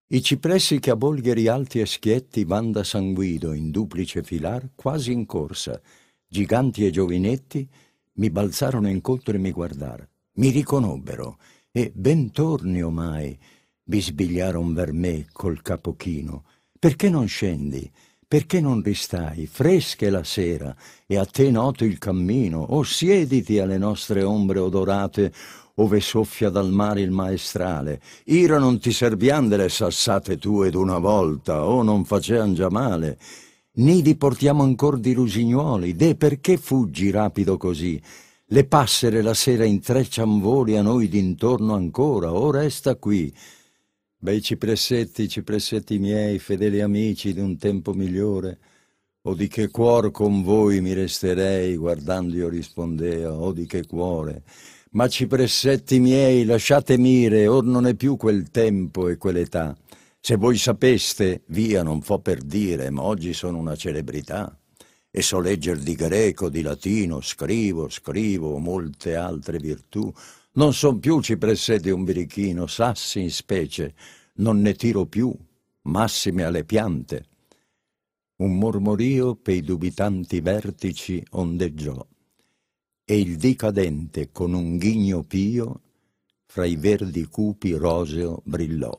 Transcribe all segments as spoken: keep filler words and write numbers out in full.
I cipressi che a bolgheri alti e schietti van da San Guido in duplice filar, quasi in corsa, giganti e giovinetti, mi balzarono incontro e mi guardar, mi riconobbero e ben torni omai, bisbigliaron ver me col capo chino. Perché non scendi? Perché non ristai? Fresca è la sera e a te noto il cammino, o siediti alle nostre ombre odorate, ove soffia dal mare il maestrale. Ira non ti servian delle sassate tue d'una volta, o non facean già male. Nidi portiamo ancor di lusignuoli, de perché fuggi rapido così? Le passere la sera intreccian voli a noi d'intorno ancora, o resta qui. Bei cipressetti, cipressetti miei, fedeli amici d'un tempo migliore, o di che cuor con voi mi resterei, guardando io rispondea, o di che cuore. Ma cipressetti miei, lasciate mire, or non è più quel tempo e quell'età. Se voi sapeste, via, non fo per dire, ma oggi sono una celebrità. E so legger di greco, di latino, scrivo, scrivo, molte altre virtù. Non son più cipressetti un birichino, sassi in specie, non ne tiro più, massime alle piante. Un mormorio pei dubitanti vertici ondeggiò, e il dì cadente con un ghigno pio fra i verdi cupi roseo brillò.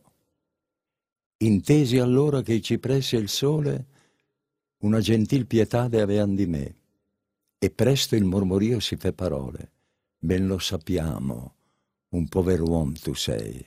Intesi allora che i cipressi e il sole una gentil pietade avean di me, e presto il mormorio si fe parole. Ben lo sappiamo, un pover uom tu sei.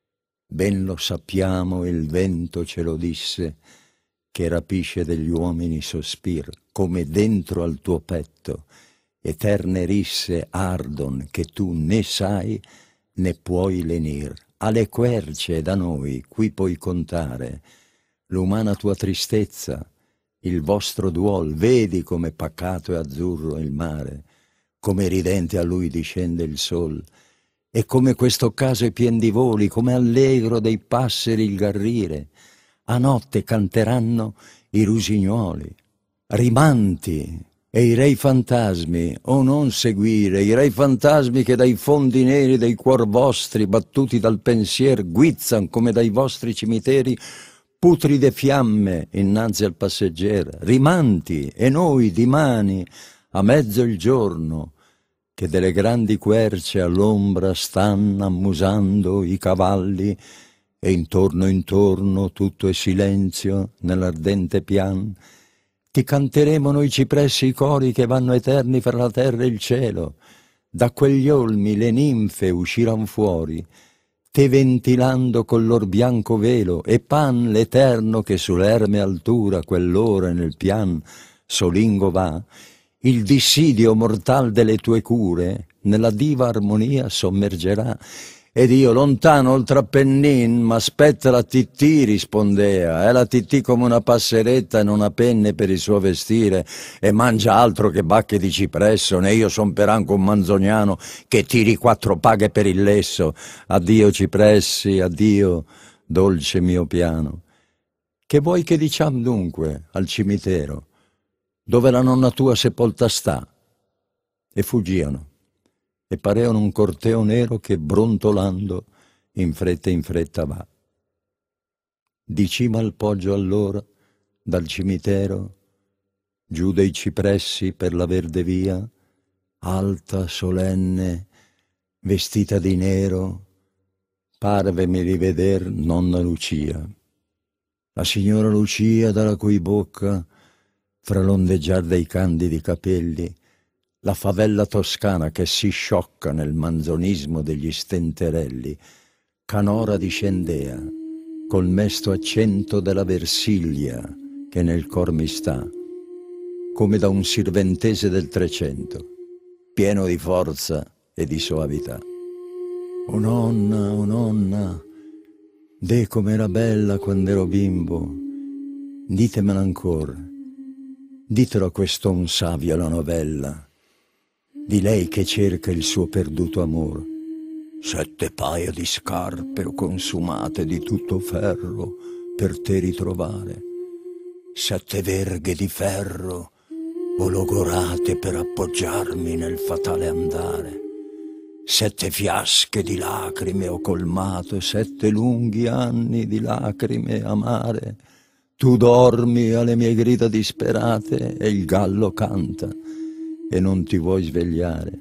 Ben lo sappiamo, il vento ce lo disse, che rapisce degli uomini sospir, come dentro al tuo petto, eterne risse ardon che tu né sai né puoi lenir. Alle querce da noi, qui puoi contare, l'umana tua tristezza, il vostro duol, vedi come pacato e azzurro il mare, come ridente a lui discende il sol, e come questo caso è pien di voli, come allegro dei passeri il garrire. A notte canteranno i rusignuoli, rimanti e i rei fantasmi, o non seguire i rei fantasmi che dai fondi neri dei cuor vostri, battuti dal pensier, guizzan come dai vostri cimiteri putride fiamme innanzi al passeggero. Rimanti e noi dimani a mezzo il giorno, che delle grandi querce all'ombra stanno ammusando i cavalli, e intorno intorno tutto è silenzio nell'ardente pian. Ti canteremo noi cipressi i cori che vanno eterni fra la terra e il cielo. Da quegli olmi le ninfe usciran fuori, te ventilando col lor bianco velo, e Pan l'eterno che sull'erme altura quell'ora nel pian solingo va, il dissidio mortal delle tue cure nella diva armonia sommergerà. Ed io lontano oltre Appennin, m'aspetta la Tittì, rispondea, e la Tittì come una passeretta e non ha penne per il suo vestire, e mangia altro che bacche di cipresso, né io son per anche un manzoniano che tiri quattro paghe per il lesso. Addio cipressi, addio, dolce mio piano. Che vuoi che diciam dunque al cimitero, dove la nonna tua sepolta sta? E fuggiano. E pareano un corteo nero che brontolando in fretta in fretta va. Di cima al poggio allora, dal cimitero, giù dei cipressi per la verde via, alta, solenne, vestita di nero, parvemi riveder nonna Lucia. La signora Lucia dalla cui bocca, fra l'ondeggiar dei candidi capelli, la favella toscana che si sciocca nel manzonismo degli stenterelli, canora discendea, col mesto accento della Versiglia che nel cor mi sta, come da un sirventese del Trecento, pieno di forza e di soavità. O nonna, o nonna, de com'era bella quando ero bimbo, ditemela ancora, ditelo a quest'on savio la novella, di lei che cerca il suo perduto amor. Sette paia di scarpe ho consumate di tutto ferro per te ritrovare, sette verghe di ferro ho logorate per appoggiarmi nel fatale andare. Sette fiasche di lacrime ho colmato, sette lunghi anni di lacrime amare. Tu dormi alle mie grida disperate e il gallo canta e non ti vuoi svegliare.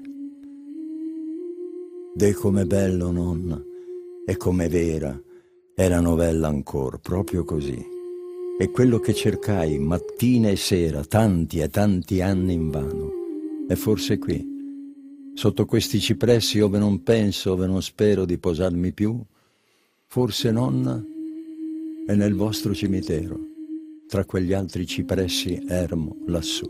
Deh com'è bello, nonna, e com'è vera, è la novella ancor, proprio così. È quello che cercai mattina e sera, tanti e tanti anni invano. È forse qui, sotto questi cipressi ove non penso, ove non spero di posarmi più, forse, nonna, è nel vostro cimitero, tra quegli altri cipressi ermo lassù.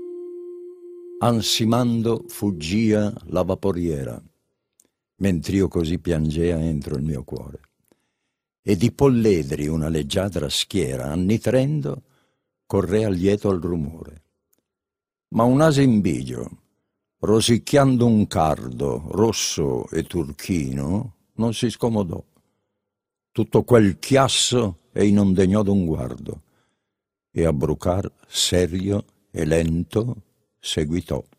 Ansimando fuggia la vaporiera, mentr'io così piangea entro il mio cuore. E di polledri una leggiadra schiera, annitrendo, correa lieto al rumore. Ma un asimbigio, rosicchiando un cardo rosso e turchino, non si scomodò. Tutto quel chiasso ei non degnò d'un guardo, e a brucar serio e lento seguitò.